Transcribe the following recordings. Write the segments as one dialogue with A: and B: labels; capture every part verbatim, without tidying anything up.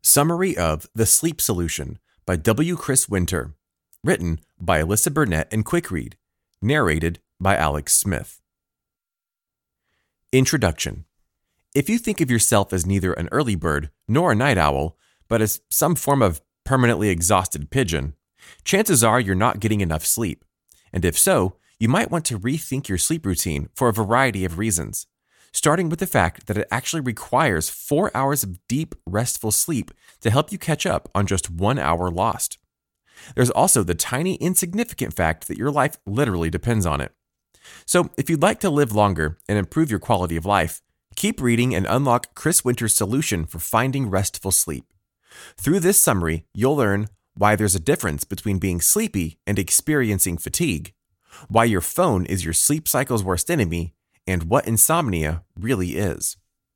A: Summary of The Sleep Solution by W. Chris Winter. Written by Alyssa Burnett and Quickread. Narrated by Alex Smith. Introduction. If you think of yourself as neither an early bird nor a night owl, but as some form of permanently exhausted pigeon, chances are you're not getting enough sleep. And if so, you might want to rethink your sleep routine for a variety of reasons, starting with the fact that it actually requires four hours of deep, restful sleep to help you catch up on just one hour lost. There's also the tiny, insignificant fact that your life literally depends on it. So, if you'd like to live longer and improve your quality of life, keep reading and unlock Chris Winter's solution for finding restful sleep. Through this summary, you'll learn why there's a difference between being sleepy and experiencing fatigue, why your phone is your sleep cycle's worst enemy, and what insomnia really is.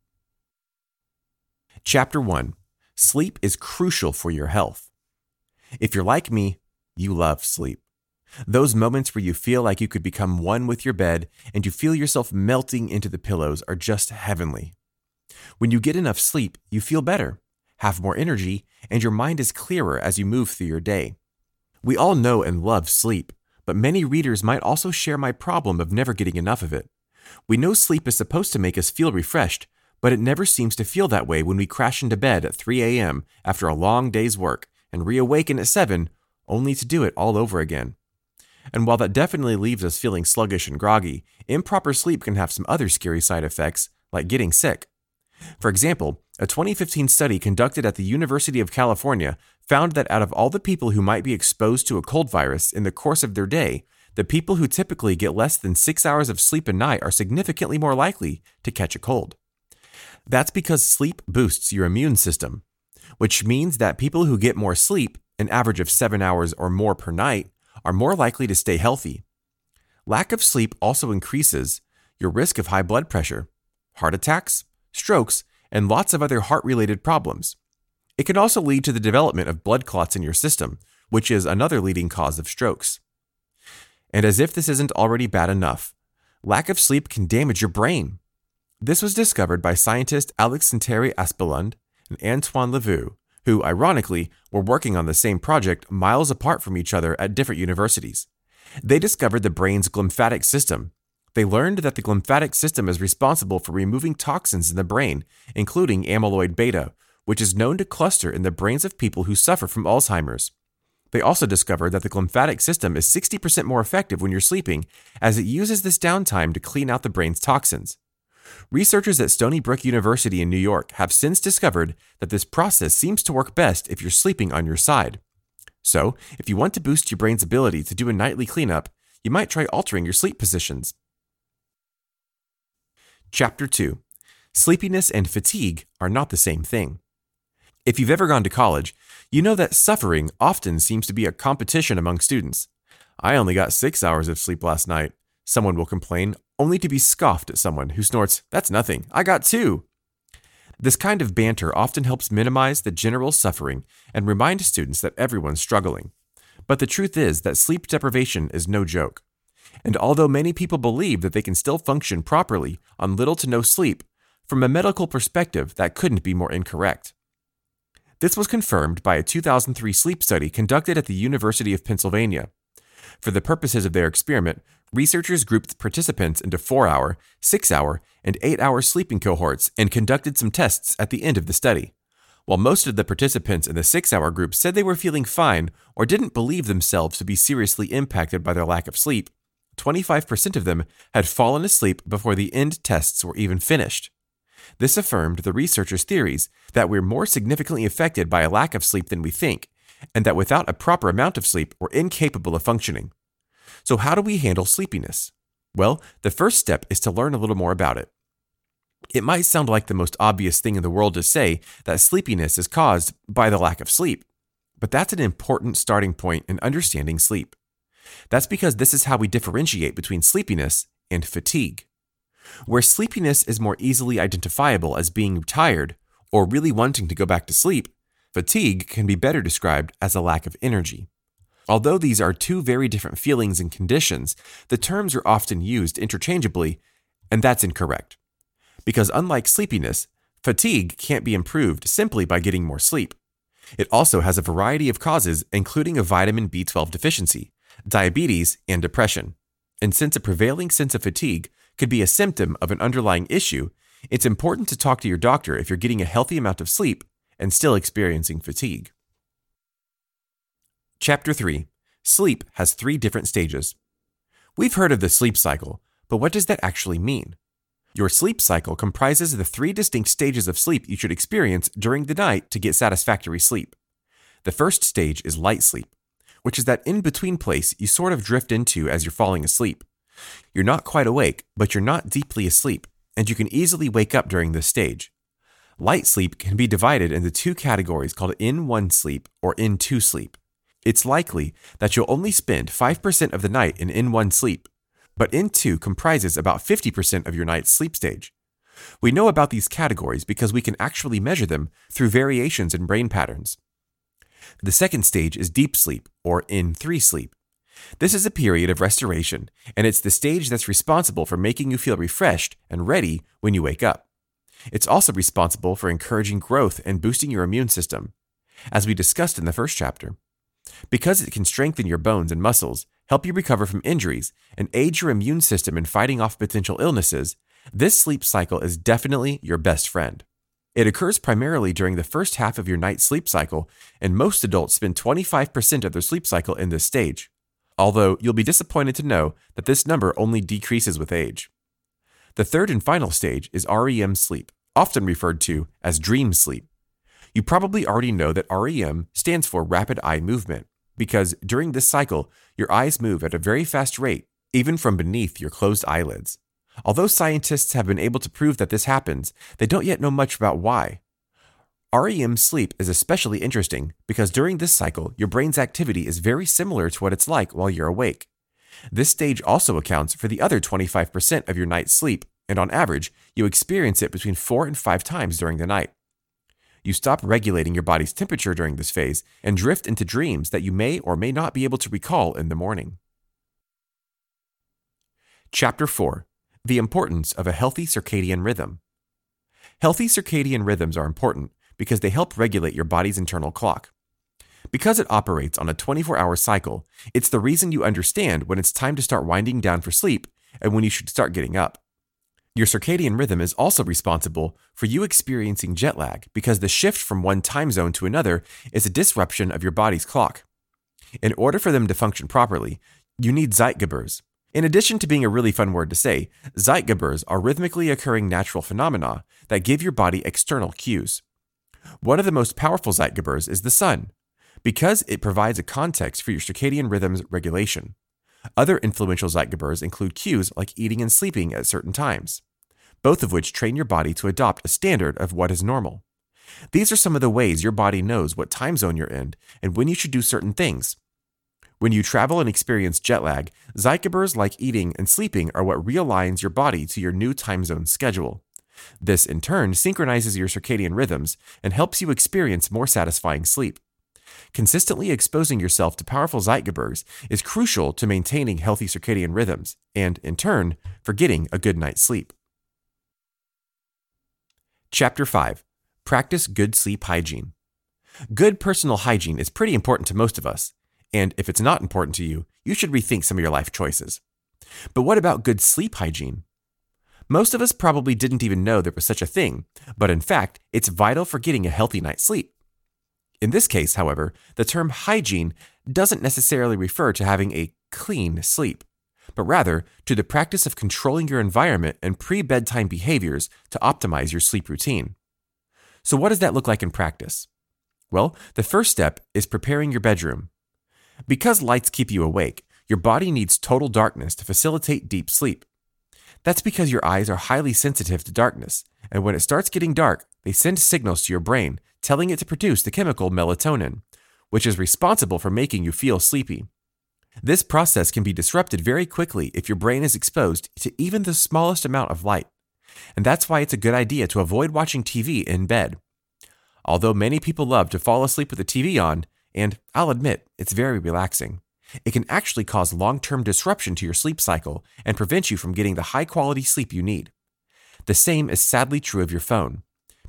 A: Chapter one. Sleep is crucial for your health. If you're like me, you love sleep. Those moments where you feel like you could become one with your bed and you feel yourself melting into the pillows are just heavenly. When you get enough sleep, you feel better, have more energy, and your mind is clearer as you move through your day. We all know and love sleep, but many readers might also share my problem of never getting enough of it. We know sleep is supposed to make us feel refreshed, but it never seems to feel that way when we crash into bed at three a.m. after a long day's work and reawaken at seven, only to do it all over again. And while that definitely leaves us feeling sluggish and groggy, improper sleep can have some other scary side effects, like getting sick. For example, a twenty fifteen study conducted at the University of California found that out of all the people who might be exposed to a cold virus in the course of their day, the people who typically get less than six hours of sleep a night are significantly more likely to catch a cold. That's because sleep boosts your immune system, which means that people who get more sleep, an average of seven hours or more per night, are more likely to stay healthy. Lack of sleep also increases your risk of high blood pressure, heart attacks, strokes, and lots of other heart-related problems. It can also lead to the development of blood clots in your system, which is another leading cause of strokes. And as if this isn't already bad enough, lack of sleep can damage your brain. This was discovered by scientists Alexandre Aspelund and Antoine Leveux, who, ironically, were working on the same project miles apart from each other at different universities. They discovered the brain's glymphatic system. They learned that the glymphatic system is responsible for removing toxins in the brain, including amyloid beta, which is known to cluster in the brains of people who suffer from Alzheimer's. They also discovered that the glymphatic system is sixty percent more effective when you're sleeping, as it uses this downtime to clean out the brain's toxins. Researchers at Stony Brook University in New York have since discovered that this process seems to work best if you're sleeping on your side. So, if you want to boost your brain's ability to do a nightly cleanup, you might try altering your sleep positions. Chapter two. Sleepiness and fatigue are not the same thing. If you've ever gone to college, you know that suffering often seems to be a competition among students. I only got six hours of sleep last night, someone will complain, only to be scoffed at someone who snorts, "That's nothing, I got two." This kind of banter often helps minimize the general suffering and remind students that everyone's struggling. But the truth is that sleep deprivation is no joke. And although many people believe that they can still function properly on little to no sleep, from a medical perspective, that couldn't be more incorrect. This was confirmed by a two thousand three sleep study conducted at the University of Pennsylvania. For the purposes of their experiment, researchers grouped participants into four-hour, six-hour, and eight-hour sleeping cohorts and conducted some tests at the end of the study. While most of the participants in the six-hour group said they were feeling fine or didn't believe themselves to be seriously impacted by their lack of sleep, twenty-five percent of them had fallen asleep before the end tests were even finished. This affirmed the researchers' theories that we're more significantly affected by a lack of sleep than we think, and that without a proper amount of sleep, we're incapable of functioning. So how do we handle sleepiness? Well, the first step is to learn a little more about it. It might sound like the most obvious thing in the world to say that sleepiness is caused by the lack of sleep, but that's an important starting point in understanding sleep. That's because this is how we differentiate between sleepiness and fatigue. Where sleepiness is more easily identifiable as being tired or really wanting to go back to sleep, fatigue can be better described as a lack of energy. Although these are two very different feelings and conditions, the terms are often used interchangeably, and that's incorrect. Because unlike sleepiness, fatigue can't be improved simply by getting more sleep. It also has a variety of causes, including a vitamin B twelve deficiency, diabetes, and depression. And since a prevailing sense of fatigue could be a symptom of an underlying issue, it's important to talk to your doctor if you're getting a healthy amount of sleep and still experiencing fatigue. Chapter three. Sleep has three different stages. We've heard of the sleep cycle, but what does that actually mean? Your sleep cycle comprises the three distinct stages of sleep you should experience during the night to get satisfactory sleep. The first stage is light sleep, which is that in-between place you sort of drift into as you're falling asleep. You're not quite awake, but you're not deeply asleep, and you can easily wake up during this stage. Light sleep can be divided into two categories called N one sleep or N two sleep. It's likely that you'll only spend five percent of the night in N one sleep, but N two comprises about fifty percent of your night's sleep stage. We know about these categories because we can actually measure them through variations in brain patterns. The second stage is deep sleep, or N three sleep. This is a period of restoration, and it's the stage that's responsible for making you feel refreshed and ready when you wake up. It's also responsible for encouraging growth and boosting your immune system, as we discussed in the first chapter. Because it can strengthen your bones and muscles, help you recover from injuries, and aid your immune system in fighting off potential illnesses, this sleep cycle is definitely your best friend. It occurs primarily during the first half of your night's sleep cycle, and most adults spend twenty-five percent of their sleep cycle in this stage, although you'll be disappointed to know that this number only decreases with age. The third and final stage is R E M sleep, often referred to as dream sleep. You probably already know that R E M stands for rapid eye movement, because during this cycle, your eyes move at a very fast rate, even from beneath your closed eyelids. Although scientists have been able to prove that this happens, they don't yet know much about why. R E M sleep is especially interesting because during this cycle, your brain's activity is very similar to what it's like while you're awake. This stage also accounts for the other twenty-five percent of your night's sleep, and on average, you experience it between four and five times during the night. You stop regulating your body's temperature during this phase and drift into dreams that you may or may not be able to recall in the morning. Chapter four. The importance of a healthy circadian rhythm. Healthy circadian rhythms are important because they help regulate your body's internal clock. Because it operates on a twenty-four hour cycle, it's the reason you understand when it's time to start winding down for sleep and when you should start getting up. Your circadian rhythm is also responsible for you experiencing jet lag because the shift from one time zone to another is a disruption of your body's clock. In order for them to function properly, you need Zeitgebers. In addition to being a really fun word to say, Zeitgebers are rhythmically occurring natural phenomena that give your body external cues. One of the most powerful Zeitgebers is the sun, because it provides a context for your circadian rhythm's regulation. Other influential Zeitgebers include cues like eating and sleeping at certain times, both of which train your body to adopt a standard of what is normal. These are some of the ways your body knows what time zone you're in and when you should do certain things. When you travel and experience jet lag, Zeitgebers like eating and sleeping are what realigns your body to your new time zone schedule. This, in turn, synchronizes your circadian rhythms and helps you experience more satisfying sleep. Consistently exposing yourself to powerful Zeitgebers is crucial to maintaining healthy circadian rhythms and, in turn, for getting a good night's sleep. Chapter five. Practice good sleep hygiene. Good personal hygiene is pretty important to most of us, and if it's not important to you, you should rethink some of your life choices. But what about good sleep hygiene? Most of us probably didn't even know there was such a thing, but in fact, it's vital for getting a healthy night's sleep. In this case, however, the term hygiene doesn't necessarily refer to having a clean sleep, but rather to the practice of controlling your environment and pre-bedtime behaviors to optimize your sleep routine. So what does that look like in practice? Well, the first step is preparing your bedroom. Because lights keep you awake, your body needs total darkness to facilitate deep sleep. That's because your eyes are highly sensitive to darkness, and when it starts getting dark, they send signals to your brain telling it to produce the chemical melatonin, which is responsible for making you feel sleepy. This process can be disrupted very quickly if your brain is exposed to even the smallest amount of light, and that's why it's a good idea to avoid watching T V in bed. Although many people love to fall asleep with the T V on, and I'll admit, it's very relaxing, it can actually cause long-term disruption to your sleep cycle and prevent you from getting the high-quality sleep you need. The same is sadly true of your phone.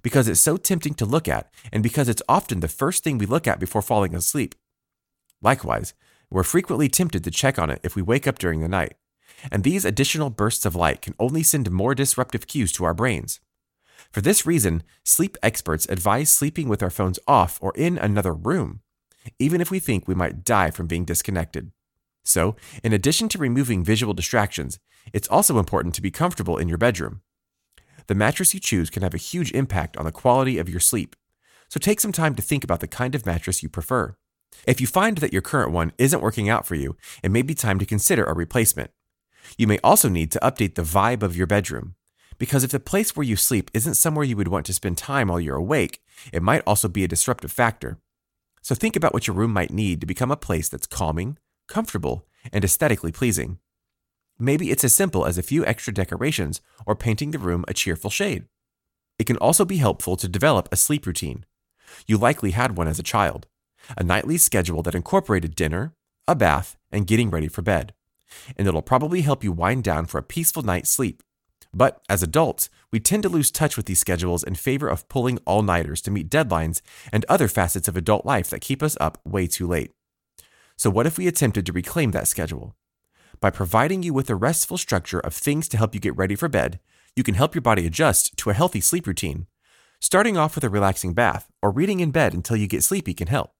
A: because it's so tempting to look at and because it's often the first thing we look at before falling asleep. Likewise, we're frequently tempted to check on it if we wake up during the night, and these additional bursts of light can only send more disruptive cues to our brains. For this reason, sleep experts advise sleeping with our phones off or in another room, even if we think we might die from being disconnected. So, in addition to removing visual distractions, it's also important to be comfortable in your bedroom. The mattress you choose can have a huge impact on the quality of your sleep, so take some time to think about the kind of mattress you prefer. If you find that your current one isn't working out for you, it may be time to consider a replacement. You may also need to update the vibe of your bedroom, because if the place where you sleep isn't somewhere you would want to spend time while you're awake, it might also be a disruptive factor. So think about what your room might need to become a place that's calming, comfortable, and aesthetically pleasing. Maybe it's as simple as a few extra decorations or painting the room a cheerful shade. It can also be helpful to develop a sleep routine. You likely had one as a child, a nightly schedule that incorporated dinner, a bath, and getting ready for bed. And it'll probably help you wind down for a peaceful night's sleep. But as adults, we tend to lose touch with these schedules in favor of pulling all-nighters to meet deadlines and other facets of adult life that keep us up way too late. So what if we attempted to reclaim that schedule? By providing you with a restful structure of things to help you get ready for bed, you can help your body adjust to a healthy sleep routine. Starting off with a relaxing bath or reading in bed until you get sleepy can help.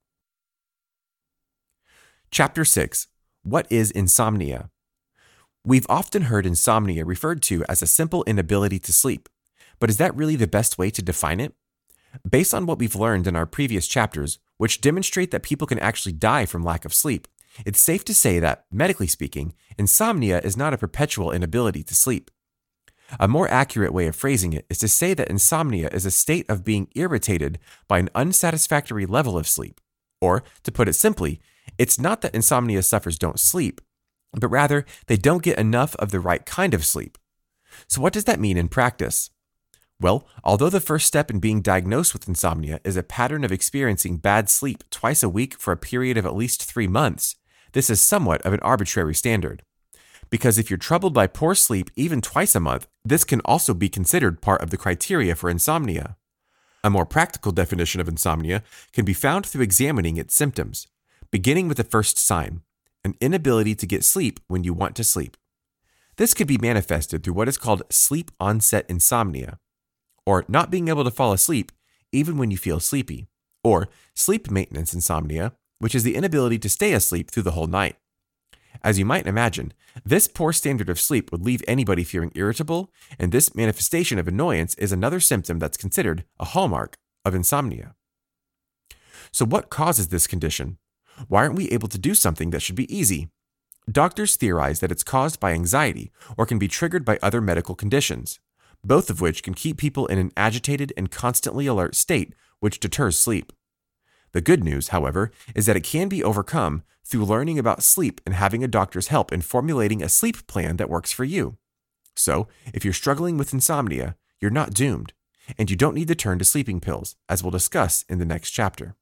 A: Chapter six. What is insomnia? We've often heard insomnia referred to as a simple inability to sleep, but is that really the best way to define it? Based on what we've learned in our previous chapters, which demonstrate that people can actually die from lack of sleep, it's safe to say that, medically speaking, insomnia is not a perpetual inability to sleep. A more accurate way of phrasing it is to say that insomnia is a state of being irritated by an unsatisfactory level of sleep. Or, to put it simply, it's not that insomnia sufferers don't sleep, but rather they don't get enough of the right kind of sleep. So what does that mean in practice? Well, although the first step in being diagnosed with insomnia is a pattern of experiencing bad sleep twice a week for a period of at least three months, this is somewhat of an arbitrary standard. Because if you're troubled by poor sleep even twice a month, this can also be considered part of the criteria for insomnia. A more practical definition of insomnia can be found through examining its symptoms, beginning with the first sign, an inability to get sleep when you want to sleep. This could be manifested through what is called sleep onset insomnia, or not being able to fall asleep even when you feel sleepy, or sleep maintenance insomnia, which is the inability to stay asleep through the whole night. As you might imagine, this poor standard of sleep would leave anybody feeling irritable, and this manifestation of annoyance is another symptom that's considered a hallmark of insomnia. So what causes this condition? Why aren't we able to do something that should be easy? Doctors theorize that it's caused by anxiety or can be triggered by other medical conditions, both of which can keep people in an agitated and constantly alert state, which deters sleep. The good news, however, is that it can be overcome through learning about sleep and having a doctor's help in formulating a sleep plan that works for you. So, if you're struggling with insomnia, you're not doomed, and you don't need to turn to sleeping pills, as we'll discuss in the next chapter.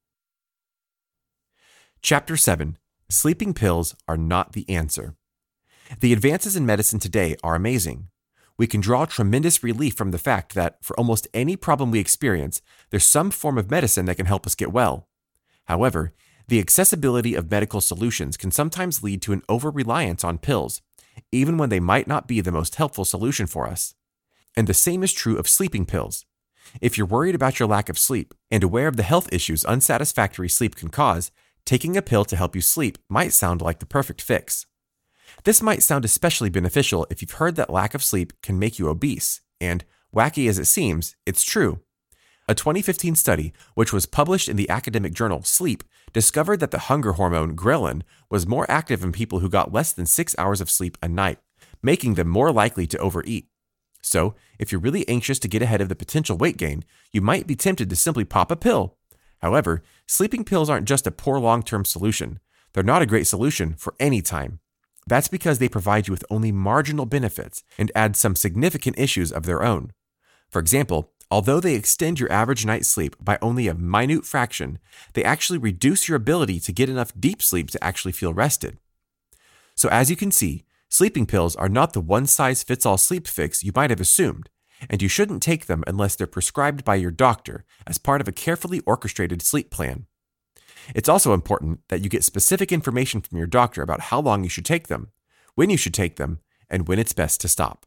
A: Chapter seven. Sleeping pills are not the answer. The advances in medicine today are amazing. We can draw tremendous relief from the fact that, for almost any problem we experience, there's some form of medicine that can help us get well. However, the accessibility of medical solutions can sometimes lead to an over-reliance on pills, even when they might not be the most helpful solution for us. And the same is true of sleeping pills. If you're worried about your lack of sleep and aware of the health issues unsatisfactory sleep can cause, taking a pill to help you sleep might sound like the perfect fix. This might sound especially beneficial if you've heard that lack of sleep can make you obese, and, wacky as it seems, it's true. A twenty fifteen study, which was published in the academic journal Sleep, discovered that the hunger hormone ghrelin was more active in people who got less than six hours of sleep a night, making them more likely to overeat. So, if you're really anxious to get ahead of the potential weight gain, you might be tempted to simply pop a pill. However, sleeping pills aren't just a poor long-term solution. They're not a great solution for any time. That's because they provide you with only marginal benefits and add some significant issues of their own. For example, although they extend your average night's sleep by only a minute fraction, they actually reduce your ability to get enough deep sleep to actually feel rested. So as you can see, sleeping pills are not the one-size-fits-all sleep fix you might have assumed, and you shouldn't take them unless they're prescribed by your doctor as part of a carefully orchestrated sleep plan. It's also important that you get specific information from your doctor about how long you should take them, when you should take them, and when it's best to stop.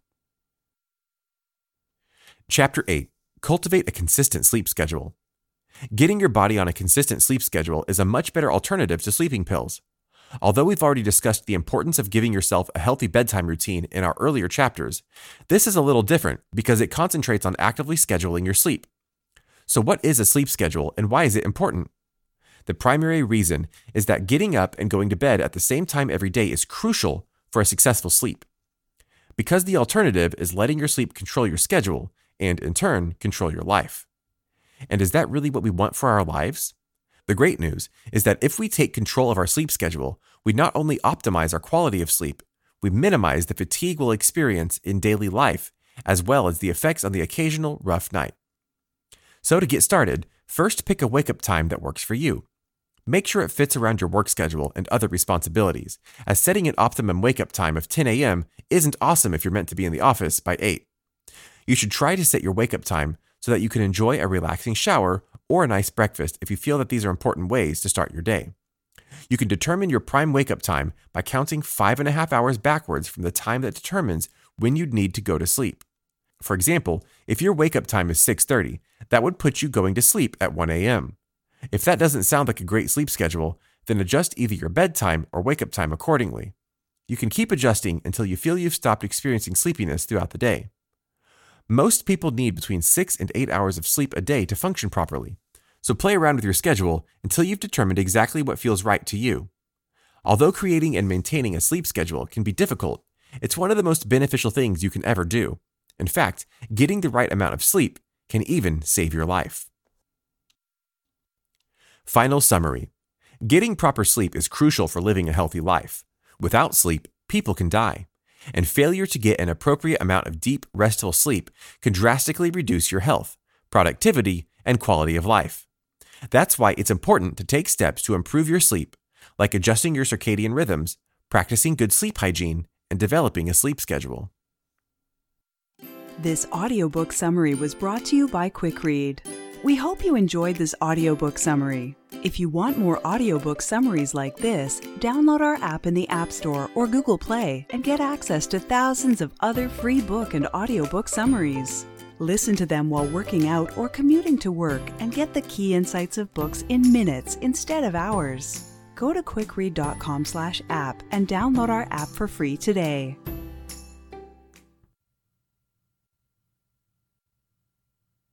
A: Chapter eight. Cultivate a consistent sleep schedule. Getting your body on a consistent sleep schedule is a much better alternative to sleeping pills. Although we've already discussed the importance of giving yourself a healthy bedtime routine in our earlier chapters, this is a little different because it concentrates on actively scheduling your sleep. So what is a sleep schedule and why is it important? The primary reason is that getting up and going to bed at the same time every day is crucial for a successful sleep. Because the alternative is letting your sleep control your schedule and, in turn, control your life. And is that really what we want for our lives? The great news is that if we take control of our sleep schedule, we not only optimize our quality of sleep, we minimize the fatigue we'll experience in daily life, as well as the effects on the occasional rough night. So to get started, first pick a wake-up time that works for you. Make sure it fits around your work schedule and other responsibilities, as setting an optimum wake-up time of ten a.m. isn't awesome if you're meant to be in the office by eight. You should try to set your wake-up time so that you can enjoy a relaxing shower or a nice breakfast if you feel that these are important ways to start your day. You can determine your prime wake-up time by counting five and a half hours backwards from the time that determines when you'd need to go to sleep. For example, if your wake-up time is six thirty, that would put you going to sleep at one a.m. If that doesn't sound like a great sleep schedule, then adjust either your bedtime or wake-up time accordingly. You can keep adjusting until you feel you've stopped experiencing sleepiness throughout the day. Most people need between six and eight hours of sleep a day to function properly, so play around with your schedule until you've determined exactly what feels right to you. Although creating and maintaining a sleep schedule can be difficult, it's one of the most beneficial things you can ever do. In fact, getting the right amount of sleep can even save your life. Final summary. Getting proper sleep is crucial for living a healthy life. Without sleep, people can die. And failure to get an appropriate amount of deep, restful sleep can drastically reduce your health, productivity, and quality of life. That's why it's important to take steps to improve your sleep, like adjusting your circadian rhythms, practicing good sleep hygiene, and developing a sleep schedule.
B: This audiobook summary was brought to you by Quick Read. We hope you enjoyed this audiobook summary. If you want more audiobook summaries like this, download our app in the App Store or Google Play and get access to thousands of other free book and audiobook summaries. Listen to them while working out or commuting to work and get the key insights of books in minutes instead of hours. Go to quick read dot com slash app and download our app for free today.